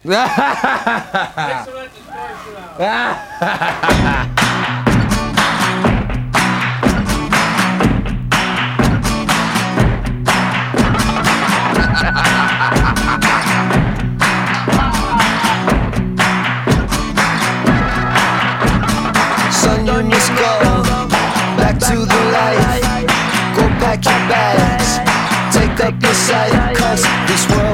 Excellent distortion. Son, you must go back to the life. Go pack your bags, take up your sight, 'cause this world